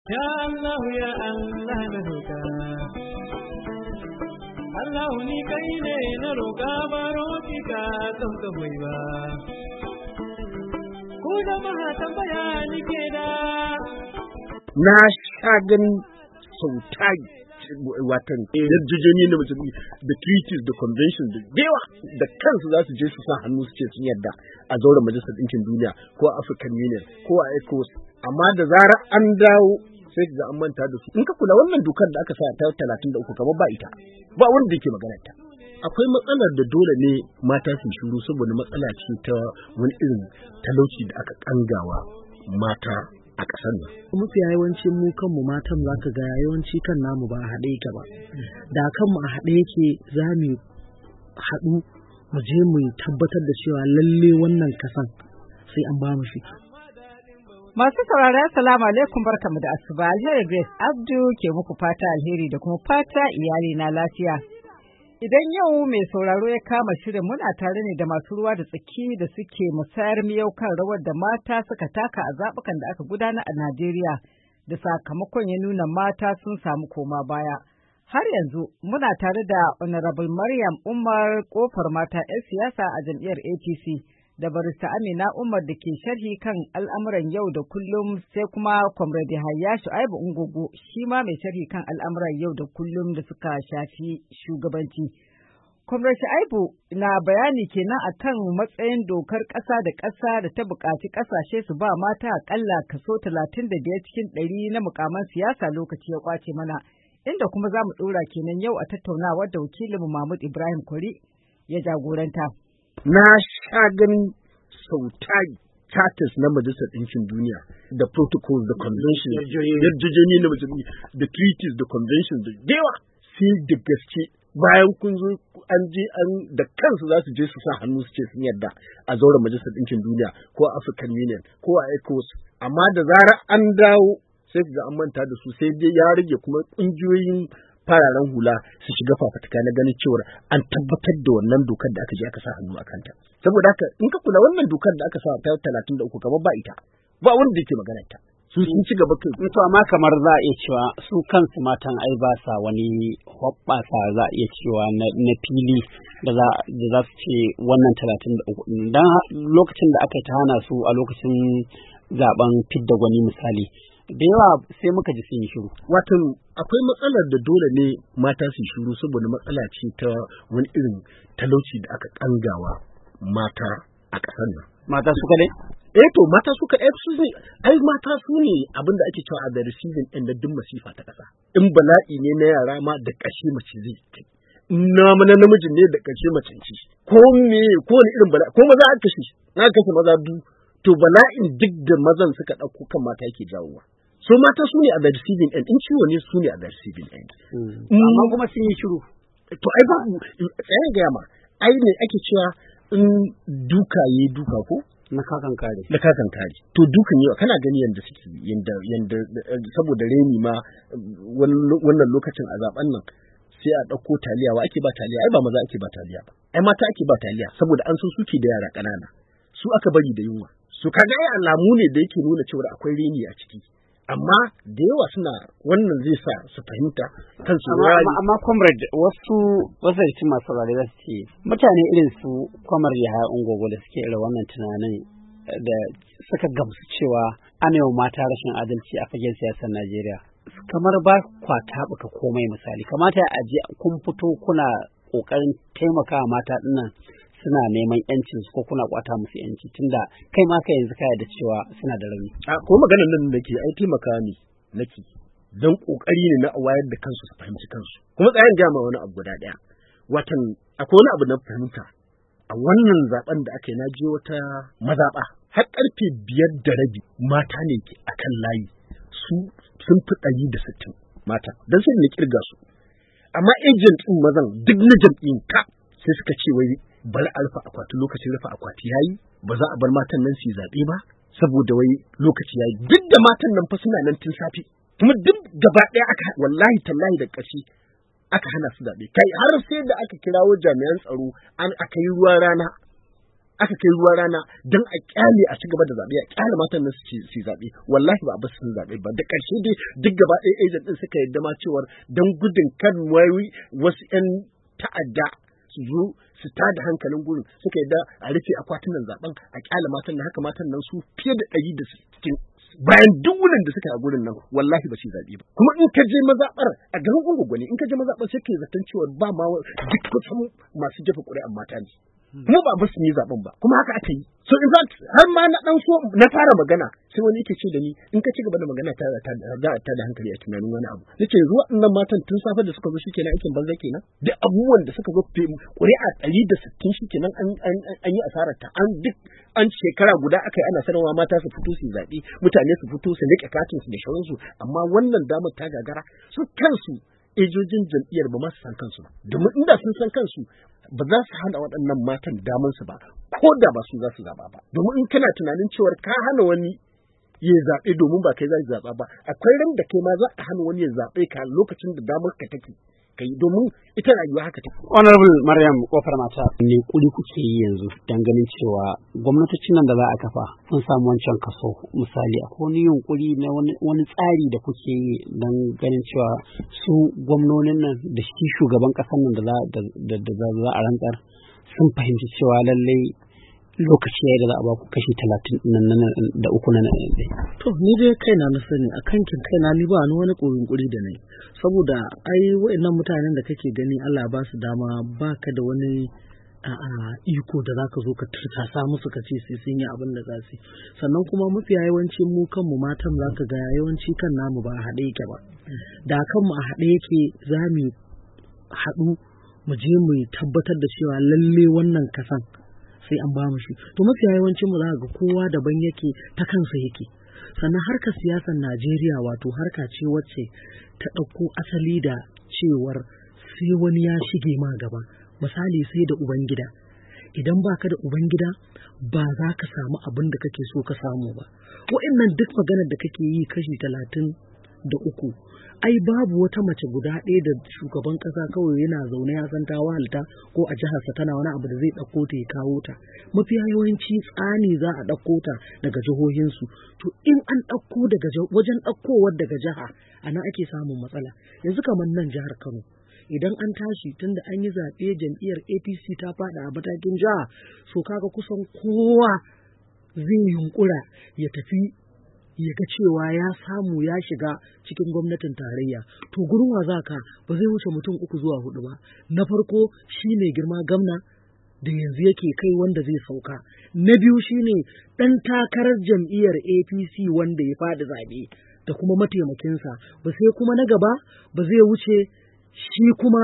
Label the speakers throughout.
Speaker 1: Ya Allah ya Allah na roƙa Allah ni kai ne na roƙa baro ki ka don ka hoyi ba ku da ba tambaya ni ke da
Speaker 2: na shagan sautai watan yarjejeni na mutum da treaties da conventions da yawa da kansu za su je su sa hannu su ce sun yarda a zauren majalisar ɗinkin duniya ko a African Union ko a ECOWAS amma da zarar an dawo sai ga an manta da su in ka kula wannan dokar da aka sa ta 33 kamar ba ita ba wanda yake magana ta akwai matsalar da dole ne mata su shiru saboda matsala ce ta wani irin talauci da aka kangawa mata a ƙasar nan.
Speaker 3: Mafi yawancin mu kanmu matan za ka ga yawanci kan namu ba a haɗe yake ba. Da kanmu a haɗe yake za mu haɗu mu je mu tabbatar da cewa lalle wannan kasan sai an ba mu shi.
Speaker 4: Masu saurara assalamu alaikum barkamu da asuba alheri Grace Abdu ke muku fata alheri da kuma fata iyali na lafiya. Idan yau mai sauraro ya kama shirin muna tare ne da masu ruwa da tsaki da suke musayar miyau kan rawar da mata suka taka a zaɓukan da aka gudana a Najeriya da sakamakon ya nuna mata sun samu koma baya. Har yanzu muna tare da Honorable Maryam Umar kofar mata 'yan siyasa a jam'iyyar APC da barista Amina Umar da ke sharhi kan al'amuran yau da kullum sai kuma Comrade Hayya Shu'aibu Ungogo shi ma mai sharhi kan al'amuran yau da kullum da suka shafi shugabanci. Comrade Shu'aibu na bayani kenan akan matsayin dokar ƙasa da ƙasa da ta buƙaci ƙasashe su ba mata aƙalla kaso 35 cikin 100 na mukaman siyasa lokaci ya kwace mana, inda kuma za mu ɗora kenan yau a tattaunawar da wakilinmu Mahmud Ibrahim Kwari ya jagoranta.
Speaker 2: Na sha ganin sautari charters na Majalisar Ɗinkin Duniya da protocols da conventions yarjejeni na mutum da treaties da conventions da yawa sai da gaske bayan kun zo an je an da kansu za su je su sa hannu su ce sun yarda a zauren Majalisar Ɗinkin Duniya ko a African Union ko a ECOWAS amma da zarar an dawo sai ga an manta da su sai dai ya rage kuma ƙungiyoyin fararen hula su shiga fafutuka na ganin cewar an tabbatar da wannan dokar da aka je aka sa hannu a kanta. Saboda haka in ka kula wannan dokar da aka sa ta 33 kamar ba ita ba wanda yake maganar ta. Su sun ci gaba kai.
Speaker 5: To amma kamar za a iya cewa su kansu matan ai ba sa wani hoɓɓasa za a iya cewa na fili da za su ce wannan 33 dan lokacin da aka yi ta hana su a lokacin zaben fidda gwani misali. Da yawa sai muka ji sun yi shiru.
Speaker 2: Watan akwai matsalar da dole ne mata su shiru saboda matsala ce ta wani irin talauci da aka kangawa mata a ƙasar nan.
Speaker 5: Mata su kaɗai?
Speaker 2: To mata su kaɗai su ne, ai mata su ne abin da ake cewa a da receiving end duk masifa ta ƙasa. In bala'i ne na yara ma da ƙashe mace zai kai. Na namijin ne da ƙashe mace ce. Ko wani irin bala'i, ko maza aka kashe, na kashe maza to bala'in duk da mazan suka ɗauko kan mata yake jawowa. So mata su ne a the receiving end, in ciwo ne su ne a the receiving end.
Speaker 5: Amma kuma sun yi shiru.
Speaker 2: To ai ba tsayin gaya ma, ai ne ake cewa in duka yi duka ko?
Speaker 5: Na kakan kare.
Speaker 2: To dukan yawa kana gani yanda suke yanda saboda reni ma wannan lokacin a zaben nan sai a ɗauko taliya wa ake ba taliya ai ba maza ake ba taliya ba. Ai mata ake ba taliya saboda an san suke da yara ƙanana. Su aka bari da yunwa. Su kaga ai alamu ne da yake nuna cewa akwai reni a ciki. Amma da yawa suna wannan zai sa su fahimta kansu
Speaker 5: amma comrade wasu cikin masu saurare za su ce mutane irin su Kwamar Yahaya Ungogo da suke irin wannan tunanin da suka gamsu cewa ana yau mata rashin adalci a fagen siyasar Najeriya kamar ba kwa taɓuka komai misali kamata a je kun fito kuna ƙoƙarin taimakawa mata dinnan suna neman yancin su ko kuna kwata musu yanci tunda kai ma ka yanzu kaya da cewa suna da rauni.
Speaker 2: Ko maganar nan da ke ai taimaka ne nake don kokari ne na wayar da kansu su fahimci kansu. Kuma tsayin gama wani abu guda ɗaya. Watan akwai wani abu na fahimta a wannan zaben da aka yi na je wata mazaɓa har ƙarfe 5:30 mata ne ke akan layi su sun fi 160 mata don sai na kirga su. Amma agent ɗin mazan duk na jam'in ka sai suka ce wai bari a rufe akwati lokacin rufe akwati yayi ba za a bar matan nan su zaɓe ba saboda wai lokaci yayi duk da matan nan fa suna nan tun safe kuma duk gaba ɗaya aka wallahi tallahi da ƙarshe aka hana su zaɓe kai har sai da aka kirawo jami'an tsaro aka yi ruwan rana aka kai ruwa rana don a kyale a ci gaba da zaɓe, a kyale matan nan su zaɓe, wallahi ba a basu sun zaɓe ba. Da ƙarshe dai duk gaba ɗaya agent ɗin suka yadda ma cewar don gudun kan wasu 'yan ta'adda su zo su tada hankalin gurin, suka yadda a rufe akwatunan zaben, a kyale matan nan. Haka matan nan su fiye da 160 bayan duk wurin da suka a gurin nan wallahi ba su zaɓe ba. Kuma in ka je mazaɓar a garin Ungwagwani, in ka je mazaɓar sai ke zaton cewa ba ma duk kusan masu jefa ƙuri'an mata ne. Kuma ba su yi zaben ba, kuma haka aka yi. So in fact har ma na dan so na fara magana sai wani yake ce da ni in ka ci gaba da magana za a tada hankali a tunanin wani abu. Nace zuwa nan matan tun safe da suka zo shikenan aikin banza kenan. Da abubuwan da suka zo ƙuri'a 160 shikenan an yi asarar ta. An shekara guda aka yi ana sanarwa mata su fito su zaɓe, mutane su fito su riƙe katin su da shauransu, amma wannan damar ta gagara. Su kansu ejojin jam'iyyar ba ma su san kansu ba, domin inda sun san kansu ba za su hana waɗannan matan damansu ba, ko da ba su za su zaɓa ba. Domin in kana tunanin cewar ka hana wani ya zaɓe domin ba kai za su zaɓa ba, akwai ran da kai ma za a hana wani ya zaɓe ka lokacin da damar ka take kai, domin ita rayuwa haka take.
Speaker 5: Honorable Maryam Kofar Mata, ne kuli kuke yi yanzu dan ganin cewa gwamnatocin nan da za a kafa sun samu wancan kaso? Misali akwai wani yunkuri na wani tsari da kuke yi dan ganin cewa su gwamnonin nan da shi shugaban ƙasar nan da za a rantsar sun fahimci cewa lallai lokaci ya yi da za a ba ku kashi 30 da uku na ɗaya.
Speaker 3: To ni dai kaina na sani a kankin kaina ni ba wani ƙuri da ne, saboda ai wa'annan mutanen da kake gani Allah ba su dama, baka da wani iko da zaka zo ka tursasa musu ka ce sai sun yi abin da za su yi. Sannan kuma mafiya yawanci mu kanmu matan zaka ga yawanci kan namu ba a haɗe yake ba. Da kanmu a haɗe yake za mu haɗu mu je mu tabbatar da cewa lalle wannan kasan sai an ba mu shi. To mafiya yawancin mu za ga kowa daban yake, ta kansa yake. Sannan harkar siyasar Najeriya wato harka ce wacce ta ɗauko asali da cewar sai wani ya shige ma gaba. Misali sai da ubangida, idan baka da ubangida ba za ka samu abin da kake so ka samu ba. Wa'annan duk maganar da kake yi kashi 33, ai babu wata mace guda ɗaya da shugaban ƙasa kawai yana zaune ya san ta wahalta ko a jiharsa tana wani abu da zai ɗauko ta ya kawo ta. Mafiya yawanci tsani za a ɗauko ta daga jihohinsu. To in an ɗauko daga wajen ɗaukowar daga jiha, a nan ake samun matsala. Yanzu kamar nan jihar Kano, idan an tashi tunda an yi zaɓe jam'iyyar APC ta faɗa a matakin jiha, so kaga kusan kowa zai yunkura ya tafi ya ga cewa ya samu ya shiga cikin gwamnatin tarayya. To gurin wa zaka ba zai wuce mutum 3 zuwa 4 ba. Na farko shine girma gwamna da yanzu yake kai wanda zai sauka. Na biyu shine ɗan takarar jam'iyyar APC wanda ya faɗi zaɓe da kuma mataimakinsa. Ba sai kuma na gaba ba zai wuce shi kuma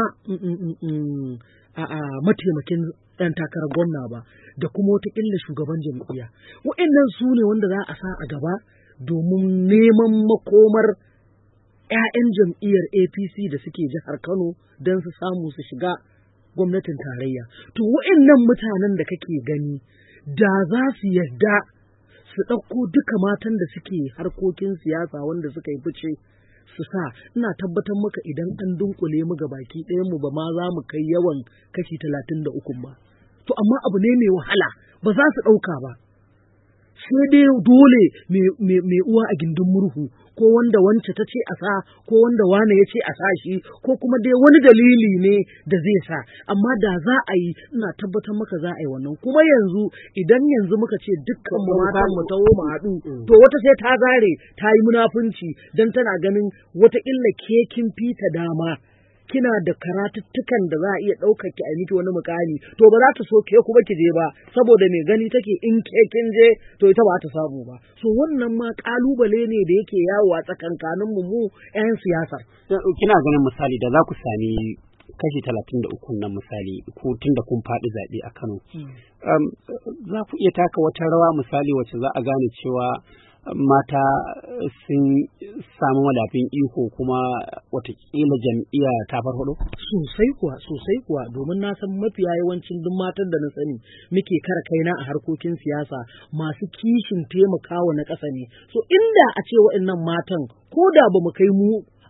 Speaker 3: mataimakin ɗan takarar gwamna ba, da kuma wataƙila shugaban jam'iyya. Waɗannan su ne wanda za a sa a gaba domin neman makomar 'ya'yan jam'iyyar APC da suke jihar Kano don su samu su shiga gwamnatin tarayya. To waɗannan mutanen da kake gani da za su yarda su ɗauko duka matan da suke harkokin siyasa wanda suka yi fice su sa, ina tabbatar maka idan an dunkule mu ga baki ɗayan mu ba ma za mu kai yawan kashi 33 ba. To amma abu ne mai wahala, ba za su ɗauka ba. Sai dai dole mai uwa a gindin murhu, ko wanda wance ta ce a sa, ko wanda wane ya ce a sa shi, ko kuma dai wani dalili ne da zai sa. Amma da za a yi, ina tabbatar maka za a yi wannan. Kuma idan yanzu muka ce dukkan mu matan mu taho mu haɗu, to wata sai ta zare ta yi munafunci don tana ganin wata illa ke kin fita dama, kina da karatuttukan da za a iya ɗaukar ki a miki wani mukami, to ba za ta so ke kuma ki je ba, saboda mai gani take in ke kin je to ita ba ta samu ba. So wannan ma kalubale ne da yake yawo a tsakankanin mu 'yan siyasa.
Speaker 5: Kina ganin misali da za ku sami kashi 33 nan misali, ko tunda kun faɗi zaɓe a Kano, za ku iya taka wata rawa misali wacce za a gane cewa mata sun samu madafin iko kuma watakila jam'iyya ta farfado?
Speaker 3: Sosai kuwa domin na san mafiya yawancin duk matan da na sani muke kara kaina a harkokin siyasa masu kishin taimakawa na ƙasa ne. So inda a ce waɗannan matan ko da ba mu kai mu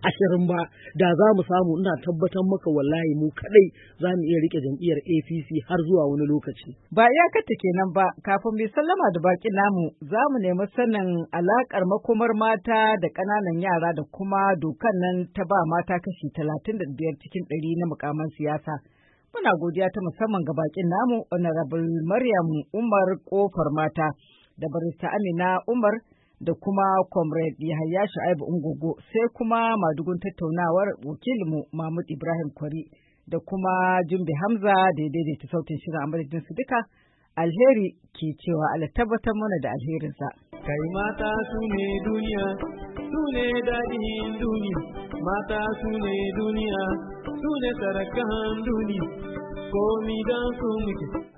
Speaker 3: 20 ba da za mu samu, ina tabbatar maka wallahi mu kadai za mu iya rike jam'iyyar APC har zuwa wani lokaci.
Speaker 4: Ba iyakarta kenan ba, kafin mai sallama da bakin namu za mu nemi sanin alakar makomar mata da ƙananan yara da kuma dokan nan ta ba mata kashi 35 cikin 100 na mukaman siyasa. Muna godiya ta musamman ga bakin namu Honorable Maryam Umar Kofar Mata da Barista Amina Umar da kuma Comrade Yahaya Shu'aibu Ungogo, sai kuma madugun tattaunawar wakilinmu Mahmud Ibrahim Kwari da kuma Jumbe Hamza da ya daidaita sautin shirin a madadin su duka. Alheri ke cewa Allah tabbatar mana da alherinsa.
Speaker 1: Kai mata su ne duniya, su ne daɗin duniya, mata su ne duniya, su ne sarakan duniya, komi don su muke.